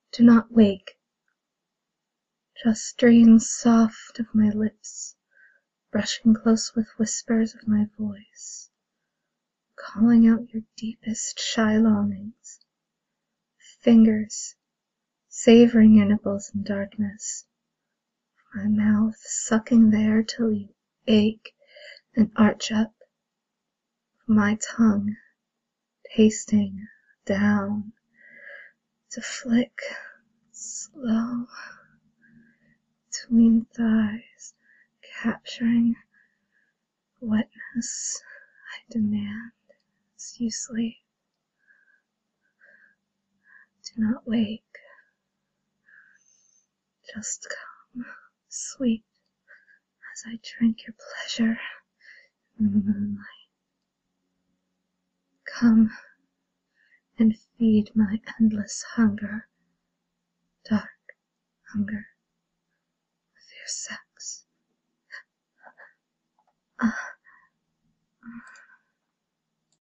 Do not wake. Just dreams soft of my lips, brushing close with whispers of my voice, calling out your deepest shy longings. Fingers savoring your nipples in darkness, my mouth sucking there till you ache and arch up, my tongue tasting down to flick slow between thighs, capturing wetness I demand as you sleep. Do not wake. Just come, sweet, as I drink your pleasure in the moonlight. Come and feed my endless hunger, dark hunger, with your sex. Ah.